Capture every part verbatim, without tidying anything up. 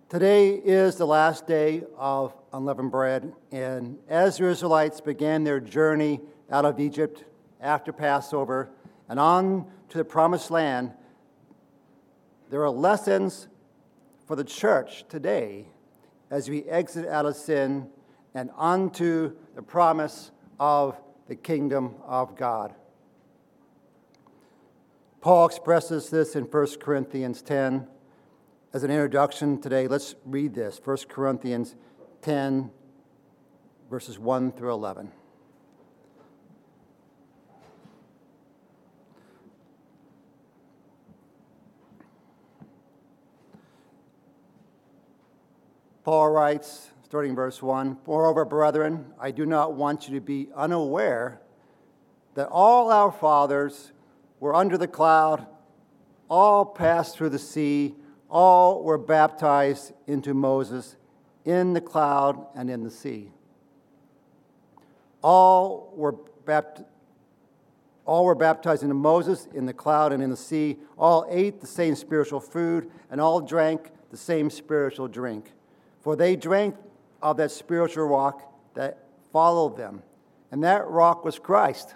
Today is the last day of unleavened bread, and as the Israelites began their journey out of Egypt after Passover and on to the Promised Land, there are lessons for the church today as we exit out of sin and onto the promise of the kingdom of God. Paul expresses this in First Corinthians ten. As an introduction today, let's read this, First Corinthians ten, verses one through eleven. Paul writes, starting verse one, "Moreover, brethren, I do not want you to be unaware that all our fathers were under the cloud, all passed through the sea, all were baptized into Moses in the cloud and in the sea. All were baptized All were baptized into Moses in the cloud and in the sea. All ate the same spiritual food, and all drank the same spiritual drink. For they drank of that spiritual rock that followed them, and that rock was Christ.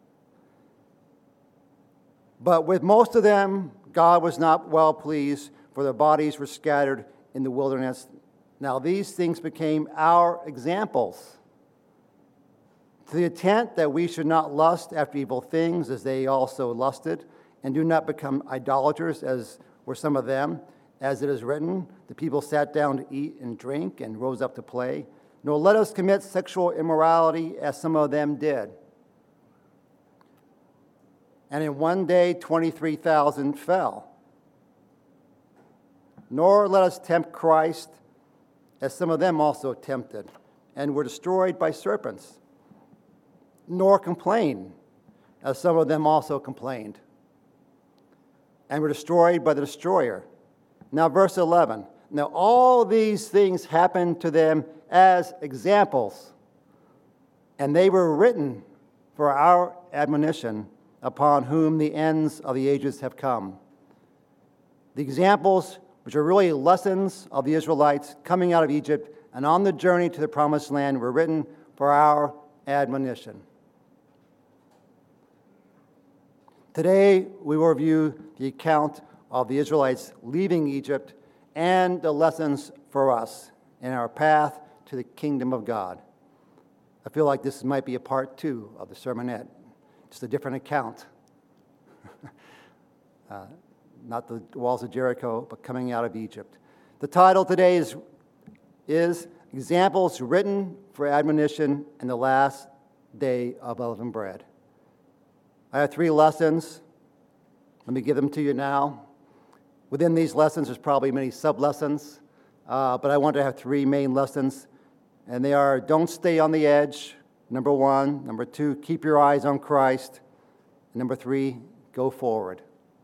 But with most of them, God was not well pleased, for their bodies were scattered in the wilderness. Now these things became our examples, to the intent that we should not lust after evil things as they also lusted, and do not become idolaters as were some of them. As it is written, the people sat down to eat and drink and rose up to play. Nor let us commit sexual immorality as some of them did. And in one day twenty-three thousand fell. Nor let us tempt Christ, as some of them also tempted, and were destroyed by serpents. Nor complain, as some of them also complained, and were destroyed by the destroyer." Now, verse eleven. "Now all these things happened to them as examples, and they were written for our admonition, upon whom the ends of the ages have come." The examples, which are really lessons of the Israelites coming out of Egypt and on the journey to the Promised Land, were written for our admonition. Today, we will review the account of the Israelites leaving Egypt and the lessons for us in our path to the kingdom of God. I feel like this might be a part two of the sermonette, just a different account. uh, not the walls of Jericho, but coming out of Egypt. The title today is, is Examples Written for Admonition in the Last Day of Unleavened Bread. I have three lessons. Let me give them to you now. Within these lessons, there's probably many sub-lessons, uh, but I want to have three main lessons, and they are: don't stay on the edge, number one. Number two, keep your eyes on Christ. And number three, go forward.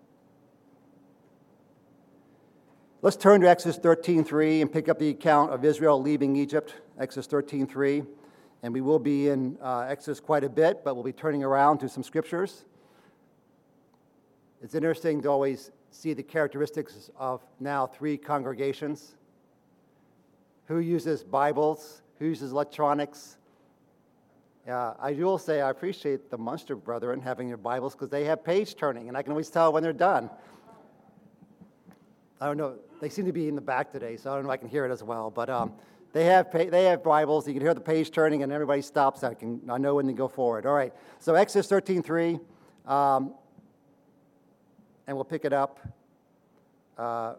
Let's turn to Exodus thirteen three and pick up the account of Israel leaving Egypt, Exodus thirteen three. And we will be in uh, Exodus quite a bit, but we'll be turning around to some scriptures. It's interesting to always see the characteristics of now three congregations. Who uses Bibles? Who uses electronics? Uh, I will say I appreciate the Munster brethren having their Bibles because they have page turning, and I can always tell when they're done. I don't know. They seem to be in the back today, so I don't know if I can hear it as well. But um, they have they have Bibles. You can hear the page turning, and everybody stops. I can I know when to go forward. All right. So Exodus thirteen three, um, and we'll pick it up uh,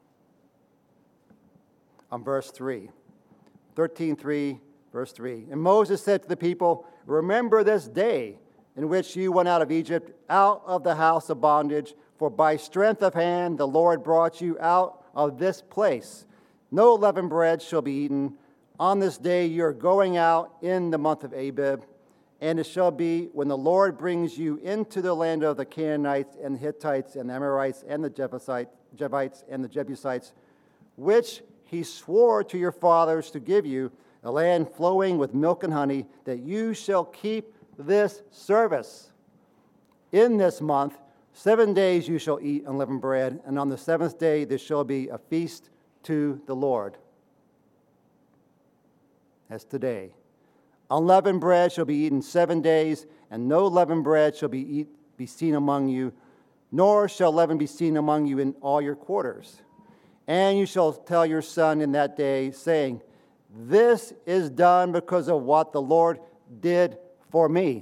on verse three. thirteen three, verse three. "And Moses said to the people, remember this day in which you went out of Egypt, out of the house of bondage. For by strength of hand the Lord brought you out of this place. No leavened bread shall be eaten. On this day you are going out in the month of Abib. And it shall be when the Lord brings you into the land of the Canaanites and the Hittites and the Amorites and the Jebusites and the Jebusites, which he swore to your fathers to give you, a land flowing with milk and honey, that you shall keep this service. In this month, seven days you shall eat unleavened bread, and on the seventh day there shall be a feast to the Lord. As today. Unleavened bread shall be eaten seven days, and no leavened bread shall be, eat, be seen among you, nor shall leaven be seen among you in all your quarters. And you shall tell your son in that day, saying, this is done because of what the Lord did for me.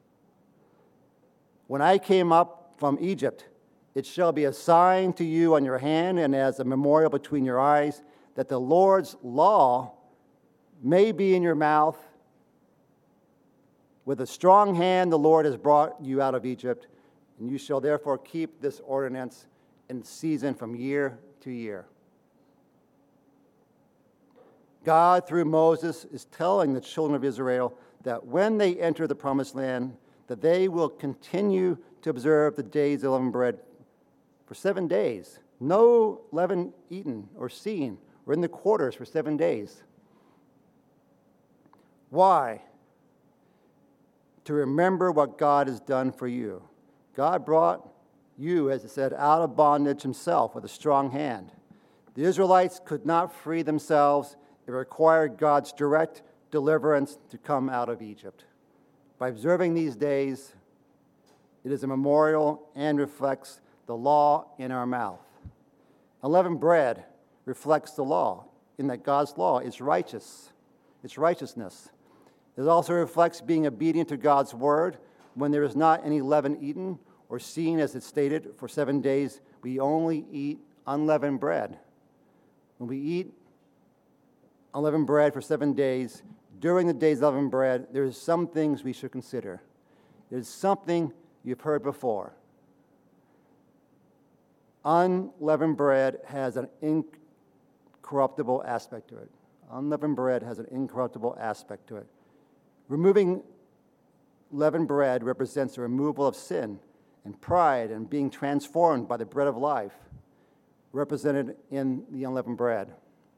When I came up from Egypt, it shall be a sign to you on your hand and as a memorial between your eyes, that the Lord's law may be in your mouth. With a strong hand the Lord has brought you out of Egypt, and you shall therefore keep this ordinance in season from year to year. God, through Moses, is telling the children of Israel that when they enter the promised land, that they will continue to observe the days of unleavened bread for seven days. No leaven eaten or seen or in the quarters for seven days. Why? To remember what God has done for you. God brought you, as it said, out of bondage himself with a strong hand. The Israelites could not free themselves. It required God's direct deliverance to come out of Egypt. By observing these days, it is a memorial and reflects the law in our mouth. Unleavened bread reflects the law, in that God's law is righteous. It's righteousness. It also reflects being obedient to God's word. When there is not any leaven eaten or seen, as it's stated, for seven days, we only eat unleavened bread. When we eat unleavened bread for seven days, during the days of unleavened bread, there's some things we should consider. There's something you've heard before. Unleavened bread has an incorruptible aspect to it. Unleavened bread has an incorruptible aspect to it. Removing leavened bread represents the removal of sin and pride and being transformed by the bread of life, represented in the unleavened bread.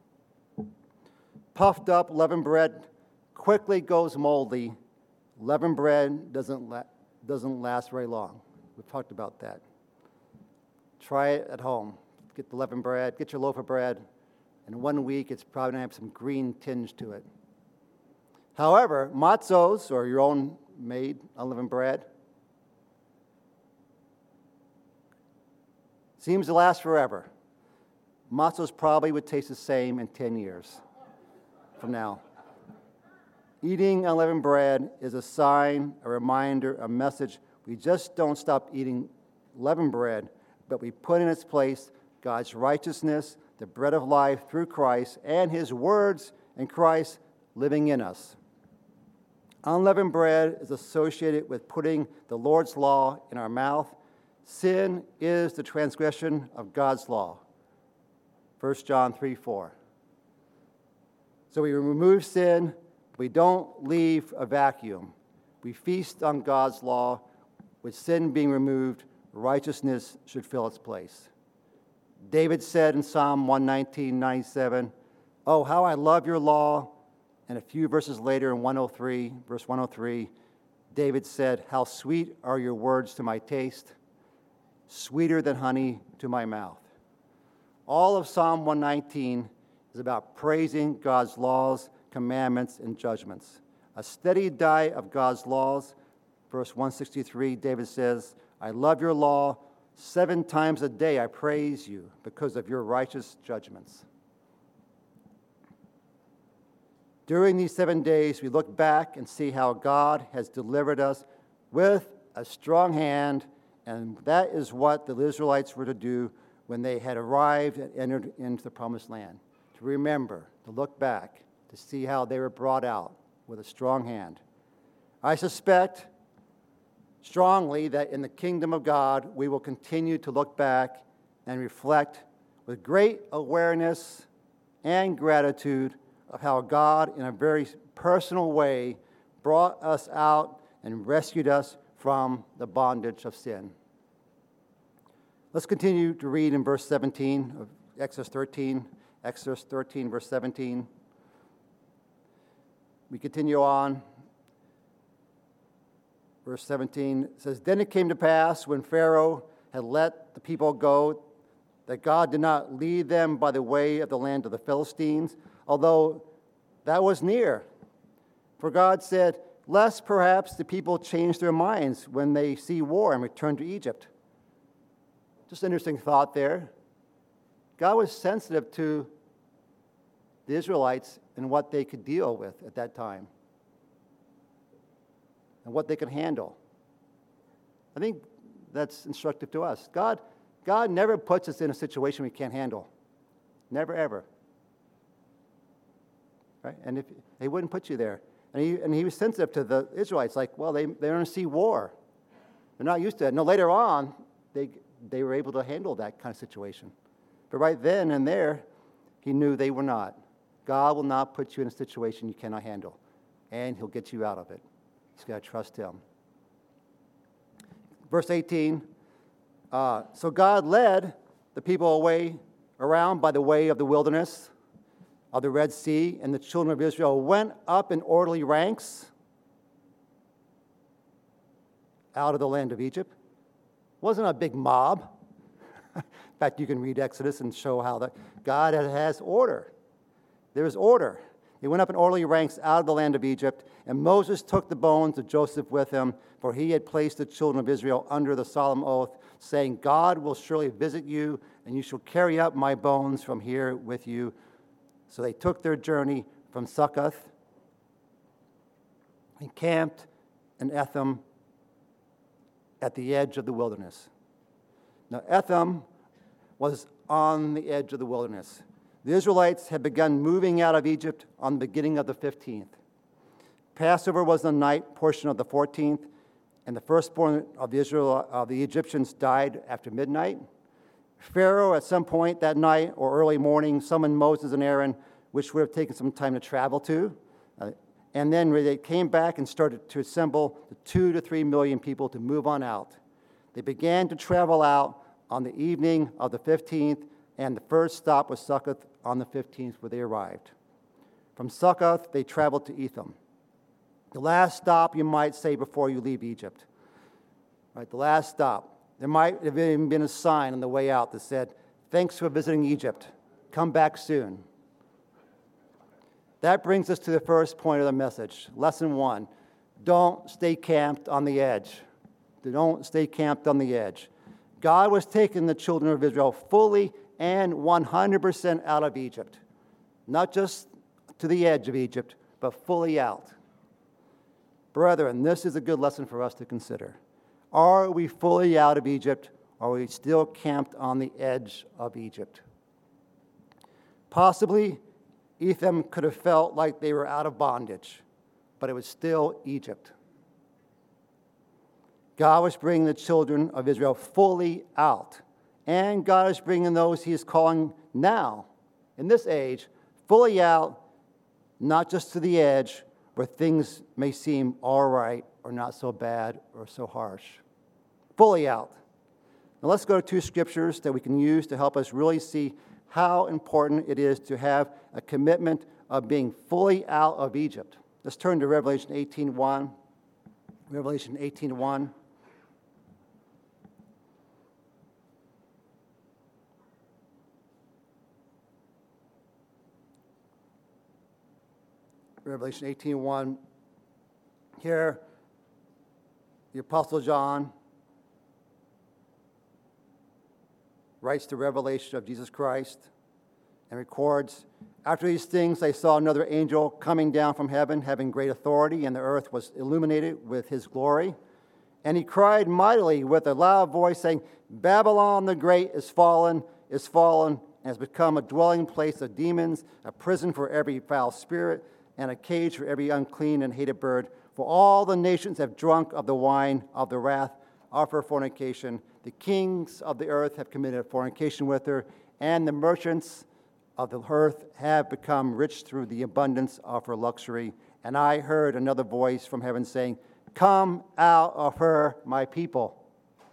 Puffed up leavened bread quickly goes moldy. Leavened bread doesn't, la- doesn't last very long. We've talked about that. Try it at home. Get the leavened bread, get your loaf of bread. In one week, it's probably going to have some green tinge to it. However, matzos, or your own made unleavened bread, seems to last forever. Matzos probably would taste the same in ten years from now. Eating unleavened bread is a sign, a reminder, a message. We just don't stop eating leavened bread, but we put in its place God's righteousness, the bread of life through Christ, and his words and Christ living in us. Unleavened bread is associated with putting the Lord's law in our mouth. Sin is the transgression of God's law. First John three four. So we remove sin. We don't leave a vacuum. We feast on God's law. With sin being removed, righteousness should fill its place. David said in Psalm one nineteen, ninety-seven, "Oh, how I love your law." And a few verses later in one oh three, verse one oh three, David said, "How sweet are your words to my taste, sweeter than honey to my mouth." All of Psalm one nineteen is about praising God's laws, commandments, and judgments. A steady diet of God's laws. Verse one sixty-three, David says, "I love your law. Seven times a day I praise you because of your righteous judgments." During these seven days, we look back and see how God has delivered us with a strong hand, and that is what the Israelites were to do when they had arrived and entered into the promised land. To remember, to look back, to see how they were brought out with a strong hand. I suspect strongly that in the kingdom of God, we will continue to look back and reflect with great awareness and gratitude of how God, in a very personal way, brought us out and rescued us from the bondage of sin. Let's continue to read in verse seventeen of Exodus thirteen. Exodus thirteen, verse seventeen. We continue on. Verse seventeen says, "Then it came to pass when Pharaoh had let the people go that God did not lead them by the way of the land of the Philistines, although that was near. For God said, lest perhaps the people change their minds when they see war and return to Egypt. Just an interesting thought there. God was sensitive to the Israelites and what they could deal with at that time and what they could handle. I think that's instructive to us. God, God never puts us in a situation we can't handle. Never, ever. Right? And if he wouldn't put you there. And he, and he was sensitive to the Israelites, like, well, they, they're going to see war. They're not used to it. No, later on, they, they were able to handle that kind of situation. But right then and there, he knew they were not. God will not put you in a situation you cannot handle, and he'll get you out of it. You've got to trust him. Verse eighteen, uh, so God led the people away around by the way of the wilderness of the Red Sea, and the children of Israel went up in orderly ranks out of the land of Egypt. It wasn't a big mob. In fact, you can read Exodus and show how the, God has order. There is order. They went up in orderly ranks out of the land of Egypt, and Moses took the bones of Joseph with him, for he had placed the children of Israel under the solemn oath, saying, God will surely visit you, and you shall carry up my bones from here with you. So they took their journey from Succoth and camped in Etham at the edge of the wilderness. Now, Etham was on the edge of the wilderness. The Israelites had begun moving out of Egypt on the beginning of the fifteenth. Passover was the night portion of the fourteenth, and the firstborn of the, Israel, of the Egyptians died after midnight. Pharaoh, at some point that night or early morning, summoned Moses and Aaron, which would have taken some time to travel to. Uh, and then they came back and started to assemble the two to three million people to move on out. They began to travel out on the evening of the fifteenth, and the first stop was Succoth on the fifteenth, where they arrived. From Succoth, they traveled to Etham. The last stop, you might say, before you leave Egypt. Right, the last stop. There might have even been a sign on the way out that said, thanks for visiting Egypt. Come back soon. That brings us to the first point of the message. Lesson one, don't stay camped on the edge. Don't stay camped on the edge. God was taking the children of Israel fully and one hundred percent out of Egypt. Not just to the edge of Egypt, but fully out. Brethren, this is a good lesson for us to consider. Are we fully out of Egypt, or are we still camped on the edge of Egypt? Possibly, Etham could have felt like they were out of bondage, but it was still Egypt. God was bringing the children of Israel fully out, and God is bringing those he is calling now, in this age, fully out, not just to the edge, where things may seem all right or not so bad or so harsh. Fully out. Now let's go to two scriptures that we can use to help us really see how important it is to have a commitment of being fully out of Egypt. Let's turn to Revelation eighteen one. Revelation eighteen one. Revelation eighteen one. Here, the Apostle John writes the revelation of Jesus Christ and records, after these things I saw another angel coming down from heaven, having great authority, and the earth was illuminated with his glory. And he cried mightily with a loud voice, saying, Babylon the Great is fallen, is fallen, and has become a dwelling place of demons, a prison for every foul spirit, and a cage for every unclean and hated bird. For all the nations have drunk of the wine of the wrath of her fornication. The kings of the earth have committed fornication with her, and the merchants of the earth have become rich through the abundance of her luxury. And I heard another voice from heaven saying, Come out of her, my people,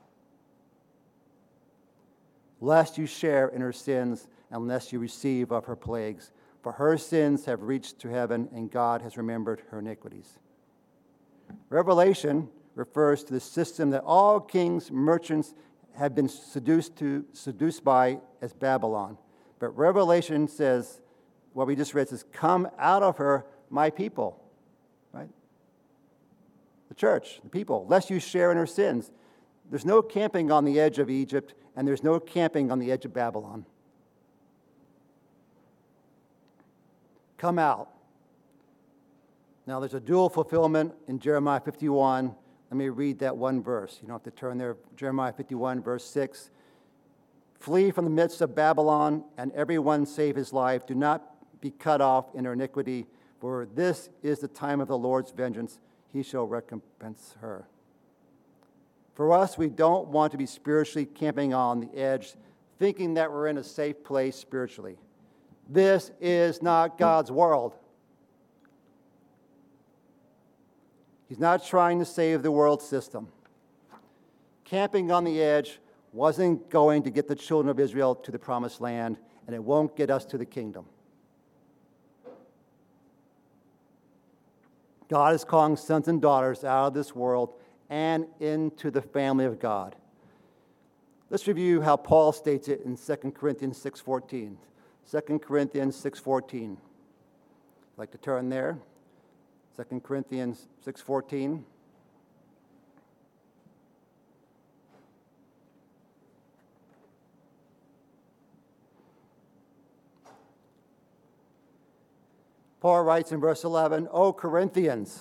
lest you share in her sins, unless you receive of her plagues. For her sins have reached to heaven, and God has remembered her iniquities. Revelation refers to the system that all kings, merchants have been seduced to seduced by as Babylon. But Revelation says, what we just read says, come out of her, my people. Right? The church, the people, lest you share in her sins. There's no camping on the edge of Egypt, and there's no camping on the edge of Babylon. Come out. Now, there's a dual fulfillment in Jeremiah fifty-one. Let me read that one verse. You don't have to turn there. Jeremiah fifty-one, verse six. Flee from the midst of Babylon, and everyone save his life. Do not be cut off in her iniquity, for this is the time of the Lord's vengeance. He shall recompense her. For us, we don't want to be spiritually camping on the edge, thinking that we're in a safe place spiritually. This is not God's world. He's not trying to save the world system. Camping on the edge wasn't going to get the children of Israel to the promised land, and it won't get us to the kingdom. God is calling sons and daughters out of this world and into the family of God. Let's review how Paul states it in Second Corinthians six fourteen. Second Corinthians six fourteen. I'd like to turn there. Second Corinthians six fourteen. Paul writes in verse eleven, O Corinthians,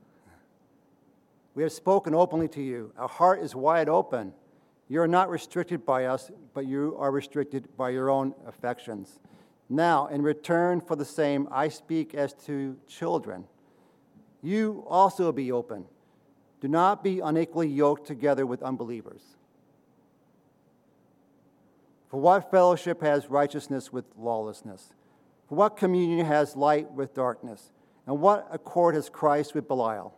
we have spoken openly to you. Our heart is wide open. You are not restricted by us, but you are restricted by your own affections. Now, in return for the same, I speak as to children. You also be open. Do not be unequally yoked together with unbelievers. For what fellowship has righteousness with lawlessness? For what communion has light with darkness? And what accord has Christ with Belial?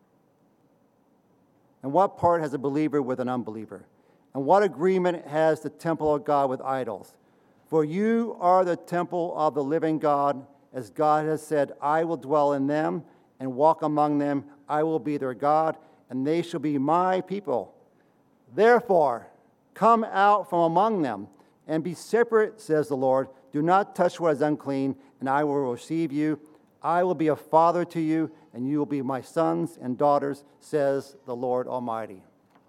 And what part has a believer with an unbeliever? And what agreement has the temple of God with idols? For you are the temple of the living God, as God has said, I will dwell in them and walk among them. I will be their God, and they shall be my people. Therefore, come out from among them and be separate, says the Lord. Do not touch what is unclean, and I will receive you. I will be a father to you, and you will be my sons and daughters, says the Lord Almighty.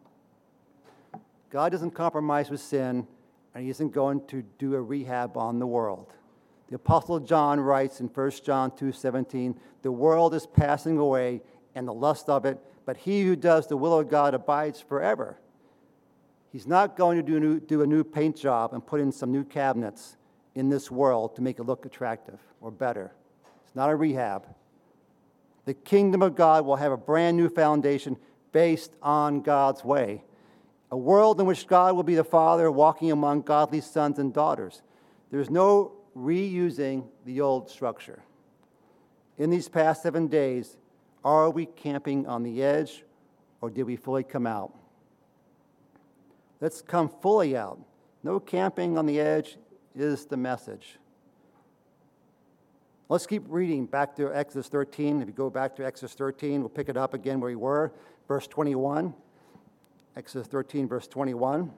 God doesn't compromise with sin, and he isn't going to do a rehab on the world. The Apostle John writes in First John two seventeen, the world is passing away and the lust of it, but he who does the will of God abides forever. He's not going to do a new, do a new paint job and put in some new cabinets in this world to make it look attractive or better. It's not a rehab. The kingdom of God will have a brand new foundation based on God's way. A world in which God will be the Father walking among godly sons and daughters. There's no reusing the old structure. In these past seven days, are we camping on the edge, or did we fully come out? Let's come fully out. No camping on the edge is the message. Let's keep reading back to Exodus thirteen. If you go back to Exodus thirteen, we'll pick it up again where we were, verse twenty-one. Exodus thirteen, verse twenty-one.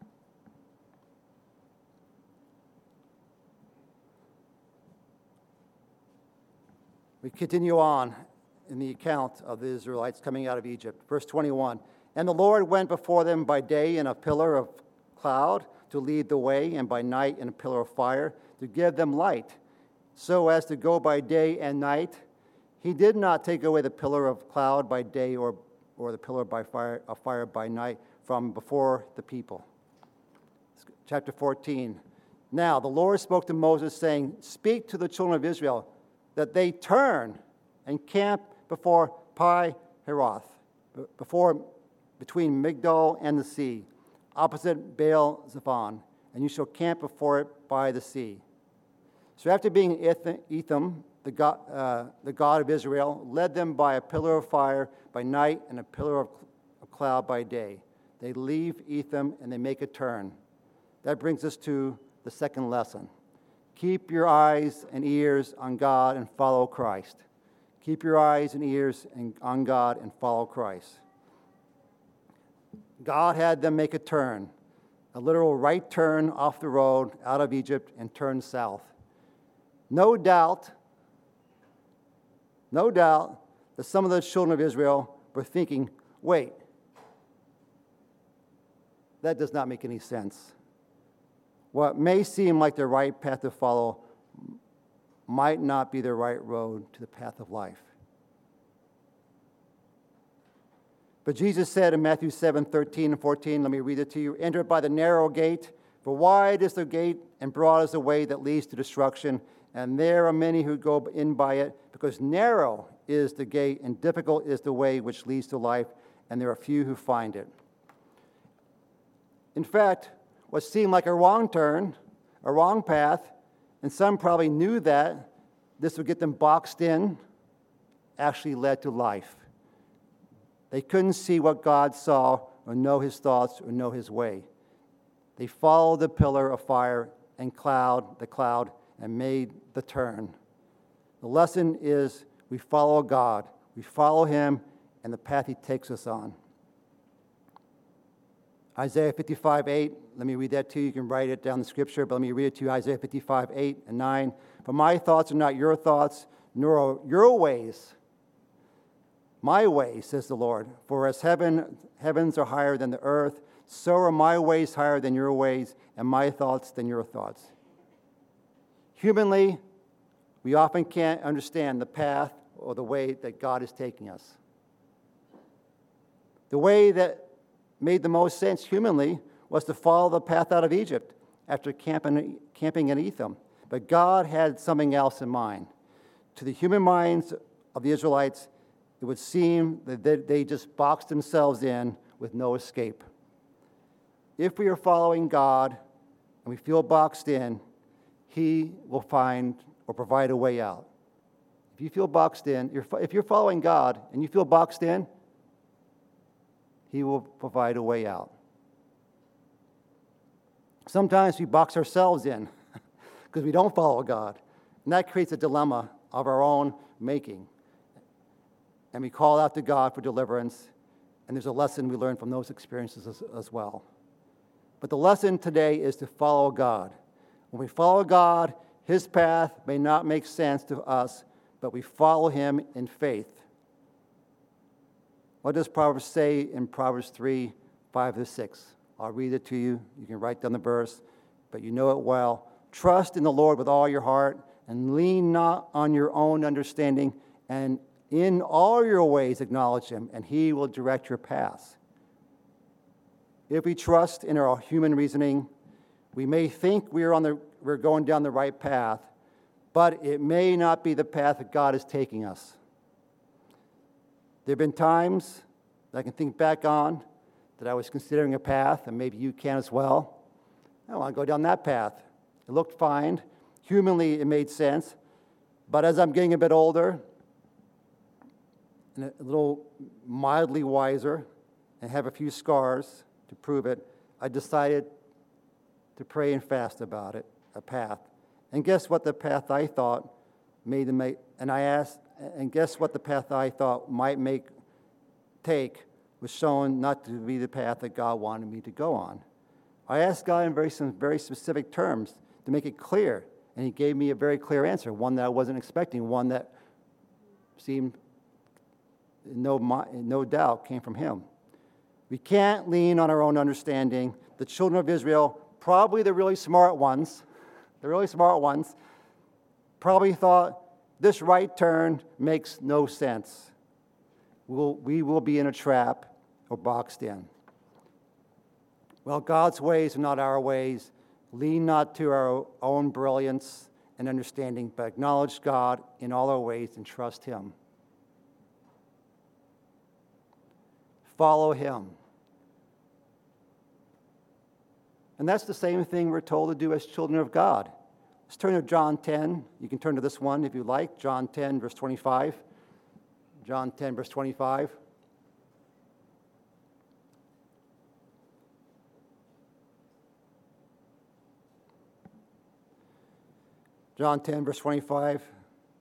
We continue on in the account of the Israelites coming out of Egypt. Verse twenty-one. And the Lord went before them by day in a pillar of cloud to lead the way, and by night in a pillar of fire to give them light, so as to go by day and night. He did not take away the pillar of cloud by day or, or the pillar by fire, of fire by night from before the people. Chapter fourteen. Now the Lord spoke to Moses, saying, speak to the children of Israel that they turn and camp before Pi Heroth, before between Migdol and the sea, opposite Baal Zephon, and you shall camp before it by the sea. So after being in Etham, the God, uh, the God of Israel led them by a pillar of fire by night and a pillar of cloud by day. They leave Etham and they make a turn. That brings us to the second lesson. Keep your eyes and ears on God and follow Christ. Keep your eyes and ears on God and follow Christ. God had them make a turn. a literal right turn off the road out of Egypt and turn south. No doubt, no doubt that some of the children of Israel were thinking, wait, that does not make any sense. What may seem like the right path to follow might not be the right road to the path of life. But Jesus said in Matthew seven, thirteen and fourteen, let me read it to you, enter by the narrow gate, for wide is the gate and broad is the way that leads to destruction, and there are many who go in by it, because narrow is the gate and difficult is the way which leads to life, and there are few who find it. In fact, what seemed like a wrong turn, a wrong path, and some probably knew that this would get them boxed in, actually led to life. They couldn't see what God saw or know his thoughts or know his way. They followed the pillar of fire and cloud, the cloud, and made the turn. The lesson is we follow God. We follow him and the path he takes us on. Isaiah fifty-five, eight, let me read that to you. You can write it down in the scripture, but let me read it to you. Isaiah fifty-five, eight and nine. For my thoughts are not your thoughts, nor are your ways my ways, says the Lord. For as heaven, heavens are higher than the earth, so are my ways higher than your ways, and my thoughts than your thoughts. Humanly, we often can't understand the path or the way that God is taking us. The way that made the most sense humanly was to follow the path out of Egypt after camping, camping in Etham. But God had something else in mind. To the human minds of the Israelites, it would seem that they just boxed themselves in with no escape. If we are following God and we feel boxed in, he will find or provide a way out. If you feel boxed in, if you're following God and you feel boxed in, he will provide a way out. Sometimes we box ourselves in because we don't follow God. And that creates a dilemma of our own making. And we call out to God for deliverance, and there's a lesson we learn from those experiences as, as well. But the lesson today is to follow God. When we follow God, his path may not make sense to us, but we follow him in faith. What does Proverbs say in Proverbs three, five to six? I'll read it to you. You can write down the verse, but you know it well. Trust in the Lord with all your heart, and lean not on your own understanding, and in all your ways acknowledge him, and he will direct your paths. If we trust in our human reasoning, we may think we are on the, we're going down the right path, but it may not be the path that God is taking us. There have been times that I can think back on that I was considering a path, and maybe you can as well. I want to go down that path. It looked fine. Humanly, it made sense. But as I'm getting a bit older, and a little mildly wiser, and have a few scars to prove it, I decided to pray and fast about it, a path. And guess what the path I thought made them make, and I asked, and guess what the path I thought might make, take, was shown not to be the path that God wanted me to go on. I asked God in very, some very specific terms to make it clear, and he gave me a very clear answer, one that I wasn't expecting, one that seemed No, no doubt came from him. We can't lean on our own understanding. The children of Israel, probably the really smart ones, the really smart ones, probably thought this right turn makes no sense. We'll, we will be in a trap or boxed in. Well, God's ways are not our ways. Lean not to our own brilliance and understanding, but acknowledge God in all our ways and trust him. Follow him. And that's the same thing we're told to do as children of God. Let's turn to John ten. You can turn to this one if you like. John ten, verse twenty-five. John ten, verse twenty-five. John ten, verse twenty-five.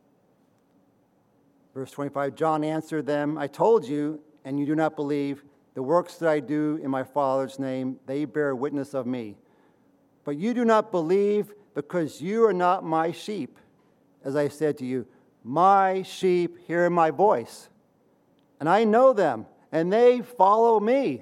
Verse twenty-five, John answered them, I told you, and you do not believe. The works that I do in my Father's name, they bear witness of me. But you do not believe because you are not my sheep. As I said to you, my sheep hear my voice, and I know them, and they follow me.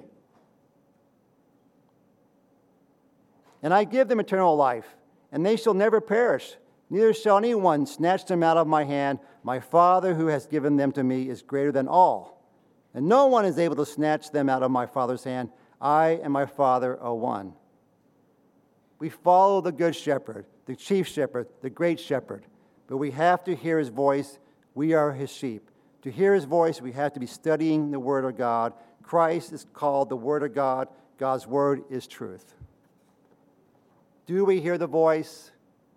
And I give them eternal life, and they shall never perish, neither shall anyone snatch them out of my hand. My Father who has given them to me is greater than all, and no one is able to snatch them out of my Father's hand. I and my Father are one. We follow the good shepherd, the chief shepherd, the great shepherd, but we have to hear his voice. We are his sheep. To hear his voice, we have to be studying the Word of God. Christ is called the Word of God. God's Word is truth. Do we hear the voice?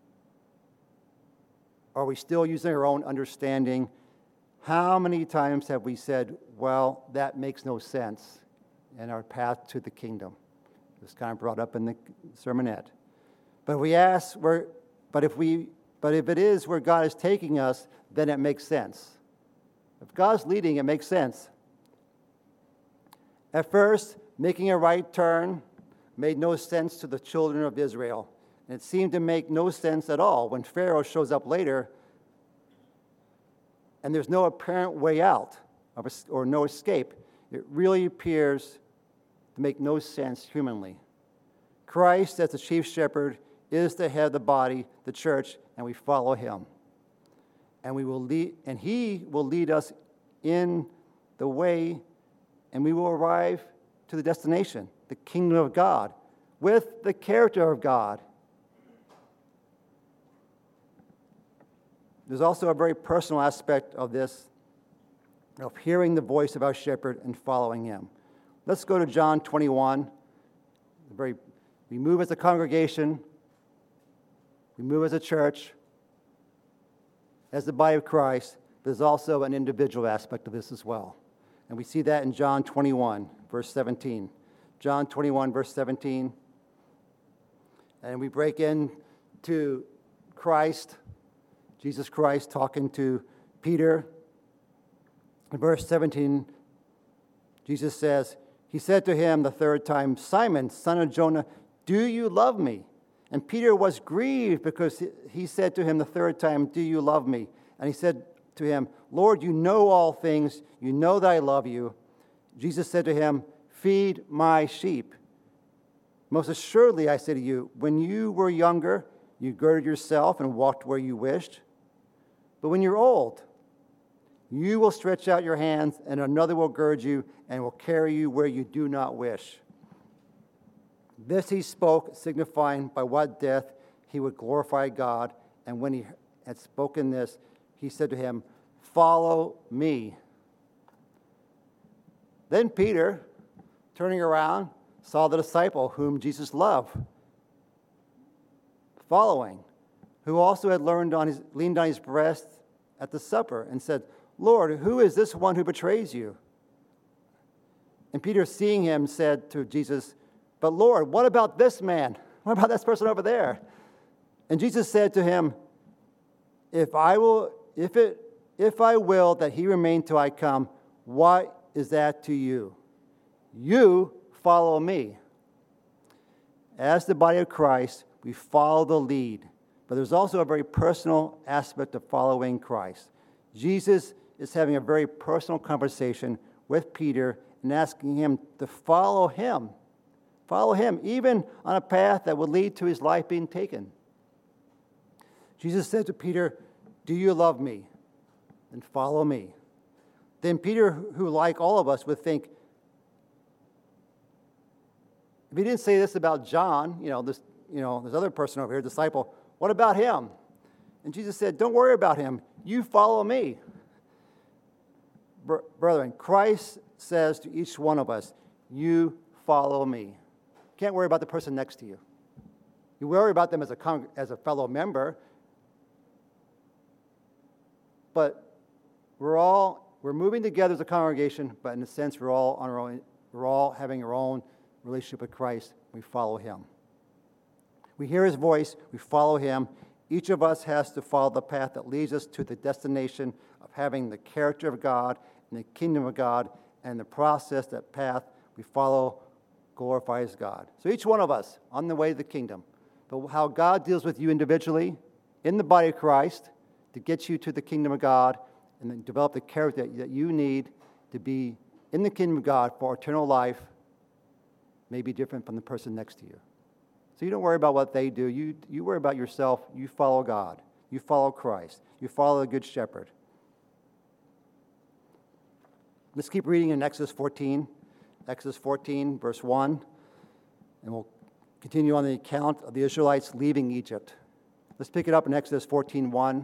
Are we still using our own understanding? How many times have we said, well, that makes no sense in our path to the kingdom? It was kind of brought up in the sermonette. But we ask, where, but if we, but if it is where God is taking us, then it makes sense. If God's leading, it makes sense. At first, making a right turn made no sense to the children of Israel. And it seemed to make no sense at all when Pharaoh shows up later and there's no apparent way out or no escape. It really appears to make no sense humanly. Christ, as the chief shepherd, is the head of the body, the church, and we follow him. And we will lead, and he will lead us in the way, and we will arrive to the destination, the kingdom of God, with the character of God. There's also a very personal aspect of this, of hearing the voice of our shepherd and following him. Let's go to John twenty-one. Very, we move as a congregation, we move as a church, as the body of Christ, but there's also an individual aspect of this as well. And we see that in John twenty-one, verse seventeen. John twenty-one, verse seventeen. And we break into Christ, Jesus Christ talking to Peter. In verse seventeen, Jesus says, he said to him the third time, Simon, son of Jonah, do you love me? And Peter was grieved because he said to him the third time, do you love me? And he said to him, Lord, you know all things. You know that I love you. Jesus said to him, feed my sheep. Most assuredly, I say to you, when you were younger, you girded yourself and walked where you wished. But when you're old, you will stretch out your hands, and another will gird you and will carry you where you do not wish. This he spoke, signifying by what death he would glorify God. And when he had spoken this, he said to him, follow me. Then Peter, turning around, saw the disciple whom Jesus loved, following, who also had learned on his, leaned on his breast at the supper, and said, Lord, who is this one who betrays you? And Peter, seeing him, said to Jesus, but Lord, what about this man? What about this person over there? And Jesus said to him, If I will, if it, if I will that he remain till I come, what is that to you? You follow me. As the body of Christ, we follow the lead. But there's also a very personal aspect of following Christ. Jesus is having a very personal conversation with Peter and asking him to follow him. Follow him, even on a path that will lead to his life being taken. Jesus said to Peter, do you love me? Then follow me. Then Peter, who like all of us, would think, if he didn't say this about John, you know, this, you know, this other person over here, disciple, what about him? And Jesus said, don't worry about him. You follow me. Brethren, Christ says to each one of us, you follow me. Can't worry about the person next to you. You worry about them as a con- as a fellow member, but we're all we're moving together as a congregation. But in a sense, we're all on our own. We're all having our own relationship with Christ. We follow Him. We hear His voice. We follow Him. Each of us has to follow the path that leads us to the destination of having the character of God and the kingdom of God, and the process, that path, we follow glorifies God. So each one of us on the way to the kingdom, but how God deals with you individually in the body of Christ to get you to the kingdom of God and then develop the character that you need to be in the kingdom of God for eternal life may be different from the person next to you. So you don't worry about what they do. You, you worry about yourself. You follow God. You follow Christ. You follow the Good Shepherd. Let's keep reading in Exodus fourteen. Exodus fourteen, verse one. And we'll continue on the account of the Israelites leaving Egypt. Let's pick it up in Exodus fourteen one.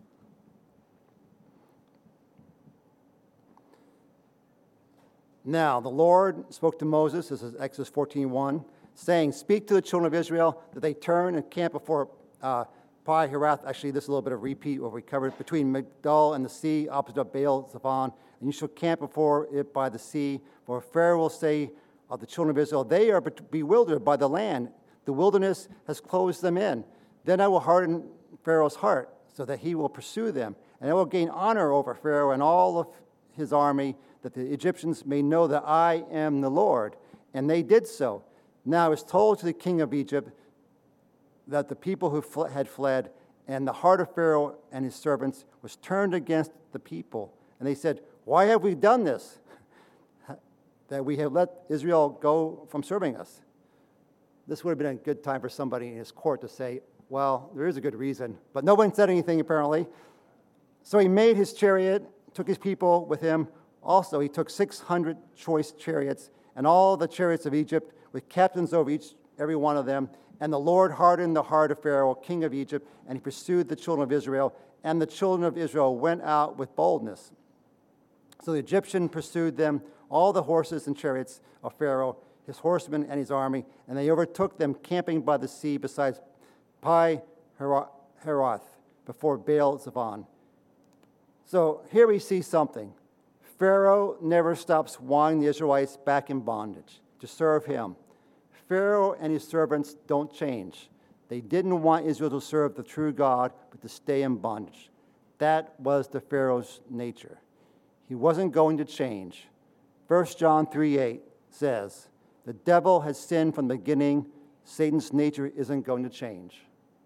Now, the Lord spoke to Moses, this is Exodus fourteen one, saying, speak to the children of Israel that they turn and camp before uh, Pi-Hirath. Actually, this is a little bit of repeat what we covered. Between Migdol and the sea, opposite of Baal-Zephon, and you shall camp before it by the sea. For Pharaoh will say of the children of Israel, they are bewildered by the land. The wilderness has closed them in. Then I will harden Pharaoh's heart, so that he will pursue them. And I will gain honor over Pharaoh and all of his army, that the Egyptians may know that I am the Lord. And they did so. Now it was told to the king of Egypt that the people who fl- had fled, and the heart of Pharaoh and his servants was turned against the people. And they said, why have we done this? That we have let Israel go from serving us. This would have been a good time for somebody in his court to say, well, there is a good reason. But no one said anything, apparently. So he made his chariot, took his people with him. Also, he took six hundred choice chariots and all the chariots of Egypt with captains over each, every one of them. And the Lord hardened the heart of Pharaoh, king of Egypt, and he pursued the children of Israel. And the children of Israel went out with boldness. So the Egyptian pursued them, all the horses and chariots of Pharaoh, his horsemen and his army, and they overtook them camping by the sea beside Pi-Hahiroth before Baal-Zephon. So here we see something. Pharaoh never stops wanting the Israelites back in bondage to serve him. Pharaoh and his servants don't change. They didn't want Israel to serve the true God, but to stay in bondage. That was the Pharaoh's nature. He wasn't going to change. First John three eight says, the devil has sinned from the beginning. Satan's nature isn't going to change.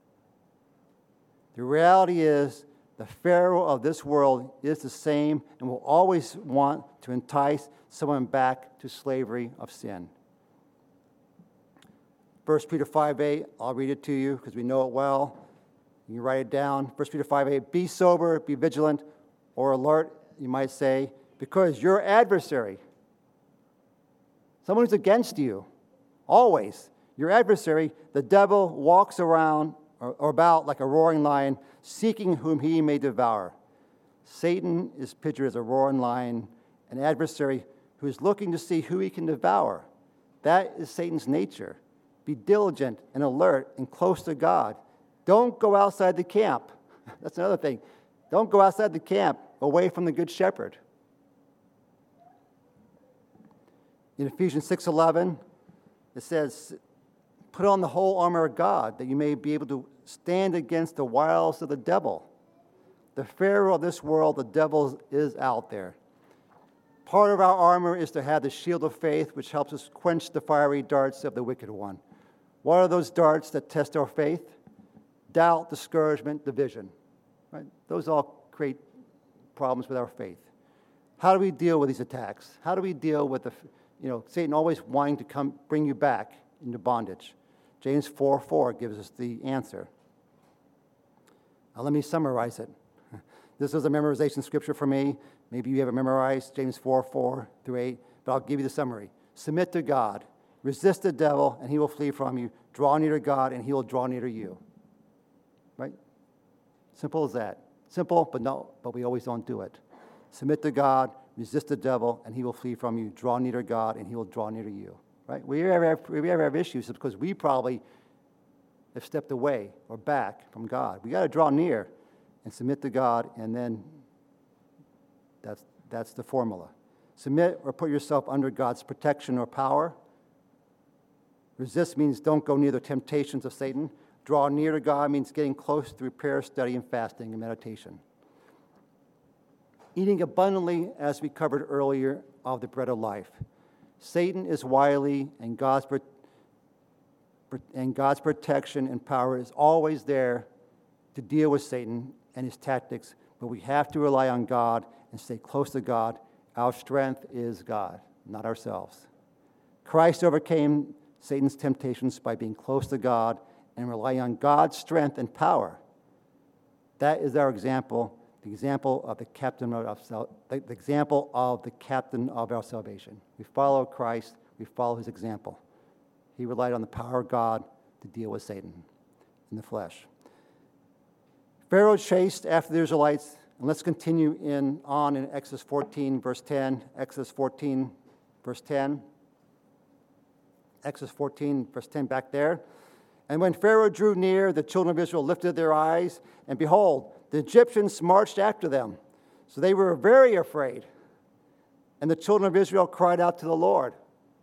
The reality is, the Pharaoh of this world is the same and will always want to entice someone back to slavery of sin. First Peter five eight, I'll read it to you because we know it well. You can write it down. First Peter five eight, be sober, be vigilant, or alert, you might say, because your adversary, someone who's against you, always, your adversary, the devil, walks around or, or about like a roaring lion, seeking whom he may devour. Satan is pictured as a roaring lion, an adversary who is looking to see who he can devour. That is Satan's nature. Be diligent and alert and close to God. Don't go outside the camp. That's another thing. Don't go outside the camp, away from the Good Shepherd. In Ephesians six eleven, it says, put on the whole armor of God, that you may be able to stand against the wiles of the devil. The Pharaoh of this world, the devil, is out there. Part of our armor is to have the shield of faith, which helps us quench the fiery darts of the wicked one. What are those darts that test our faith? Doubt, discouragement, division. Right? Those all create problems with our faith. How do we deal with these attacks? How do we deal with the, you know, Satan always wanting to come bring you back into bondage? James four four gives us the answer. Now let me summarize it. This is a memorization scripture for me. Maybe you have it memorized, James four four through eight, but I'll give you the summary. Submit to God. Resist the devil, and he will flee from you. Draw near to God, and he will draw near to you. Right? Simple as that. Simple, but no, but we always don't do it. Submit to God, resist the devil, and he will flee from you. Draw near to God, and he will draw near to you. Right? We ever have, we ever have issues, it's because we probably have stepped away or back from God. We got to draw near and submit to God, and then that's that's the formula. Submit or put yourself under God's protection or power. Resist means don't go near the temptations of Satan. Draw near to God means getting close through prayer, study, and fasting and meditation. Eating abundantly, as we covered earlier, of the bread of life. Satan is wily, and God's, and God's protection and power is always there to deal with Satan and his tactics, but we have to rely on God and stay close to God. Our strength is God, not ourselves. Christ overcame Satan's temptations by being close to God and relying on God's strength and power. That is our example, the example of the captain of our, the example of the captain of our salvation. We follow Christ, we follow his example. He relied on the power of God to deal with Satan in the flesh. Pharaoh chased after the Israelites, and let's continue in on in Exodus fourteen, verse ten. Exodus fourteen, verse ten. Exodus fourteen, verse ten, back there. And when Pharaoh drew near, the children of Israel lifted their eyes, and behold, the Egyptians marched after them. So they were very afraid. And the children of Israel cried out to the Lord.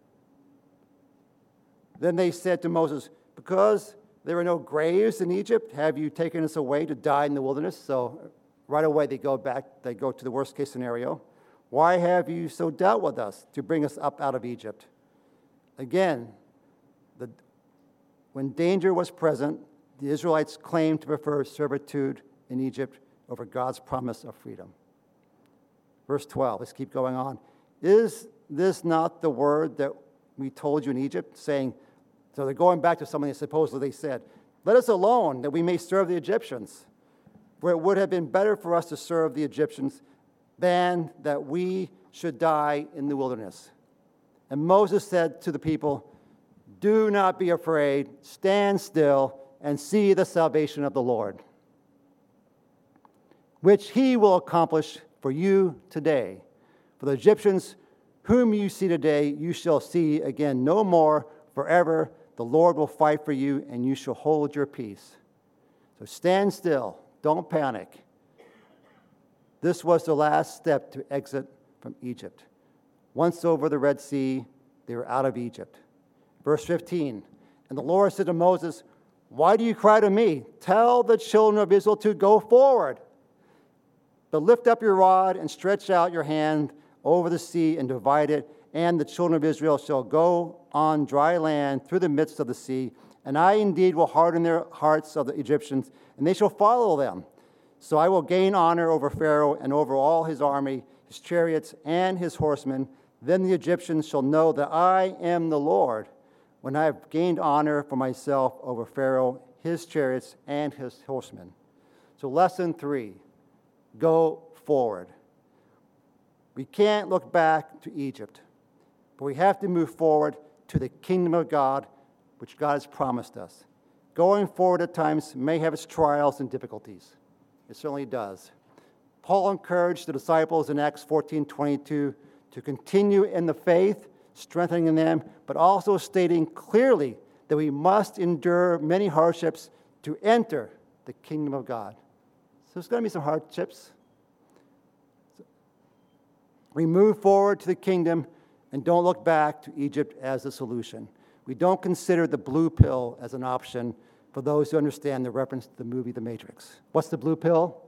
Then they said to Moses, because there are no graves in Egypt, have you taken us away to die in the wilderness? So right away they go back, they go to the worst case scenario. Why have you so dealt with us to bring us up out of Egypt? Again, the, when danger was present, the Israelites claimed to prefer servitude in Egypt over God's promise of freedom. Verse twelve, let's keep going on. Is this not the word that we told you in Egypt, saying, so they're going back to something that supposedly they said, let us alone that we may serve the Egyptians. For it would have been better for us to serve the Egyptians than that we should die in the wilderness. And Moses said to the people, do not be afraid, stand still, and see the salvation of the Lord, which he will accomplish for you today. For the Egyptians whom you see today, you shall see again no more forever. The Lord will fight for you, and you shall hold your peace. So stand still. Don't panic. This was the last step to exit from Egypt. Once over the Red Sea, they were out of Egypt. Verse fifteen, and the Lord said to Moses, why do you cry to me? Tell the children of Israel to go forward. But lift up your rod and stretch out your hand over the sea and divide it, and the children of Israel shall go on dry land through the midst of the sea. And I indeed will harden their hearts of the Egyptians, and they shall follow them. So I will gain honor over Pharaoh and over all his army, his chariots, and his horsemen. Then the Egyptians shall know that I am the Lord, when I have gained honor for myself over Pharaoh, his chariots, and his horsemen. So lesson three, go forward. We can't look back to Egypt, but we have to move forward to the kingdom of God, which God has promised us. Going forward at times may have its trials and difficulties. It certainly does. Paul encouraged the disciples in Acts fourteen twenty-two to continue in the faith, strengthening them, but also stating clearly that we must endure many hardships to enter the kingdom of God. So there's going to be some hardships. We move forward to the kingdom and don't look back to Egypt as a solution. We don't consider the blue pill as an option for those who understand the reference to the movie The Matrix. What's the blue pill?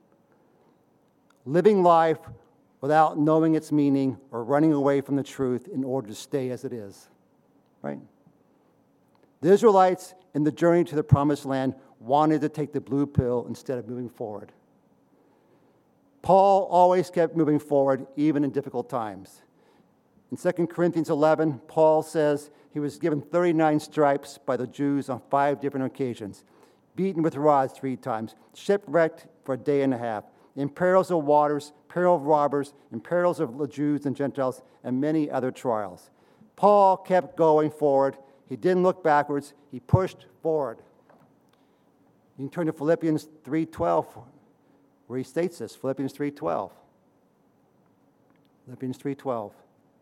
Living life without knowing its meaning or running away from the truth in order to stay as it is. Right? The Israelites in the journey to the promised land wanted to take the blue pill instead of moving forward. Paul always kept moving forward, even in difficult times. In Second Corinthians eleven, Paul says he was given thirty-nine stripes by the Jews on five different occasions, beaten with rods three times, shipwrecked for a day and a half, in perils of waters, peril of robbers, in perils of the Jews and Gentiles, and many other trials. Paul kept going forward. He didn't look backwards. He pushed forward. You can turn to Philippians three twelve, where he states this, Philippians three twelve. Philippians three twelve.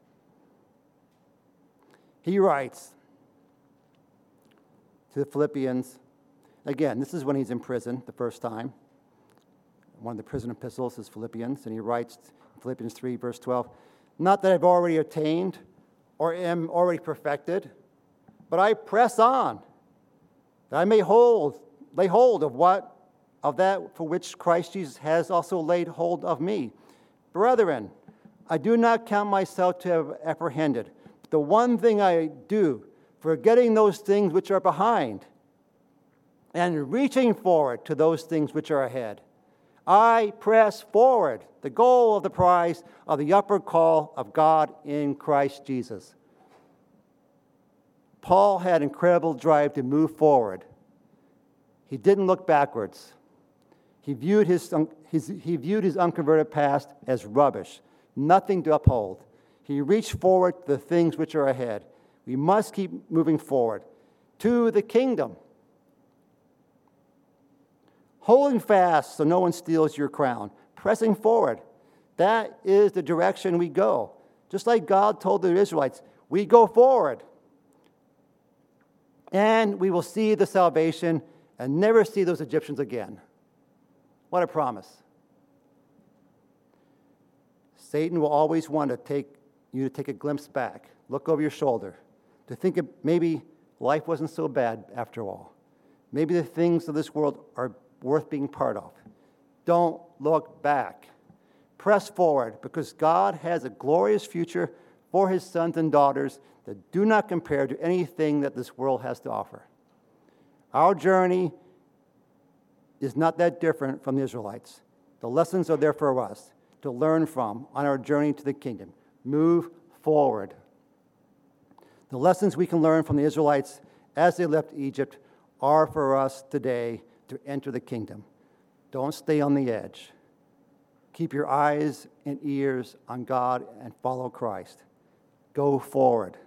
He writes to the Philippians, again, this is when he's in prison the first time. One of the prison epistles is Philippians, and he writes in Philippians three, verse twelve, not that I've already attained or am already perfected, but I press on, that I may hold, lay hold of what of that for which Christ Jesus has also laid hold of me. Brethren, I do not count myself to have apprehended, the one thing I do, forgetting those things which are behind and reaching forward to those things which are ahead. I press forward, the goal of the prize of the upward call of God in Christ Jesus. Paul had incredible drive to move forward. He didn't look backwards. He viewed his, his, he viewed his unconverted past as rubbish, nothing to uphold. He reached forward to the things which are ahead. We must keep moving forward to the kingdom. Holding fast so no one steals your crown. Pressing forward. That is the direction we go. Just like God told the Israelites, we go forward. And we will see the salvation and never see those Egyptians again. What a promise. Satan will always want to take you to take a glimpse back, look over your shoulder, to think of maybe life wasn't so bad after all. Maybe the things of this world are worth being part of. Don't look back. Press forward, because God has a glorious future for his sons and daughters that do not compare to anything that this world has to offer. Our journey is not that different from the Israelites. The lessons are there for us to learn from on our journey to the kingdom. Move forward. The lessons we can learn from the Israelites as they left Egypt are for us today to enter the kingdom. Don't stay on the edge. Keep your eyes and ears on God and follow Christ. Go forward.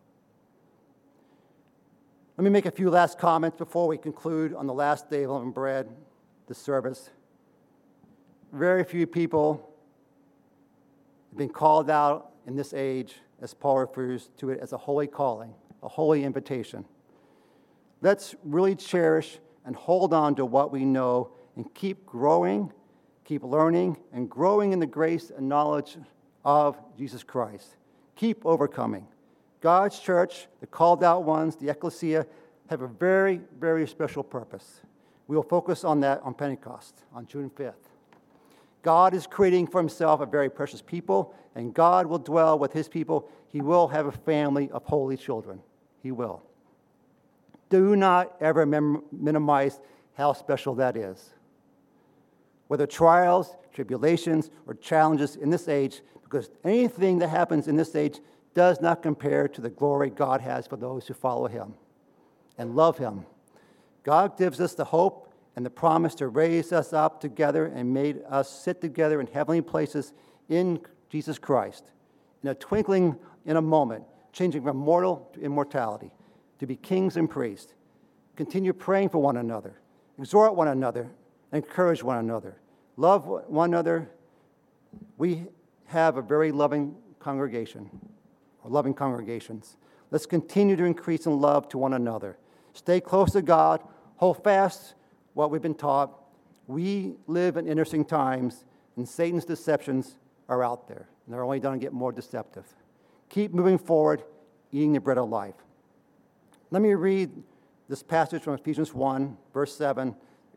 Let me make a few last comments before we conclude on the last day of unleavened bread, the service. Very few people have been called out in this age, as Paul refers to it, as a holy calling, a holy invitation. Let's really cherish and hold on to what we know and keep growing, keep learning, and growing in the grace and knowledge of Jesus Christ. Keep overcoming. God's church, the called out ones, the ecclesia, have a very, very special purpose. We will focus on that on Pentecost, on June fifth. God is creating for himself a very precious people, and God will dwell with his people. He will have a family of holy children. He will. Do not ever mem- minimize how special that is. Whether trials, tribulations, or challenges in this age, because anything that happens in this age does not compare to the glory God has for those who follow him and love him. God gives us the hope and the promise to raise us up together and made us sit together in heavenly places in Jesus Christ. In a twinkling, in a moment, changing from mortal to immortality, to be kings and priests. Continue praying for one another, exhort one another, encourage one another, love one another. We have a very loving congregation, or loving congregations. Let's continue to increase in love to one another. Stay close to God, hold fast what we've been taught. We live in interesting times, and Satan's deceptions are out there, and they're only going to get more deceptive. Keep moving forward, eating the bread of life. Let me read this passage from Ephesians one, verse seven.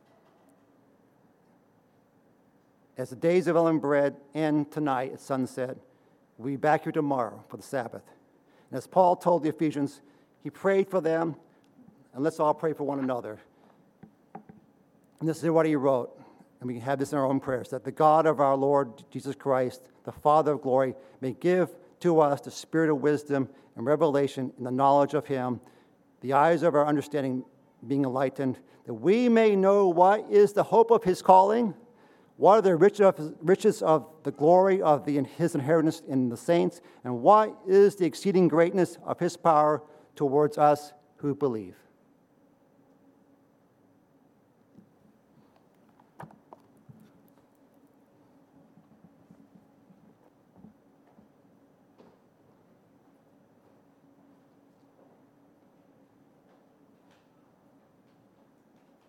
As the days of unleavened bread end tonight at sunset, we'll be back here tomorrow for the Sabbath. And as Paul told the Ephesians, he prayed for them, and let's all pray for one another. And this is what he wrote, and we can have this in our own prayers, that the God of our Lord Jesus Christ, the Father of glory, may give to us the spirit of wisdom and revelation in the knowledge of him, the eyes of our understanding being enlightened, that we may know what is the hope of his calling, what are the riches of the glory of the, his inheritance in the saints, and what is the exceeding greatness of his power towards us who believe.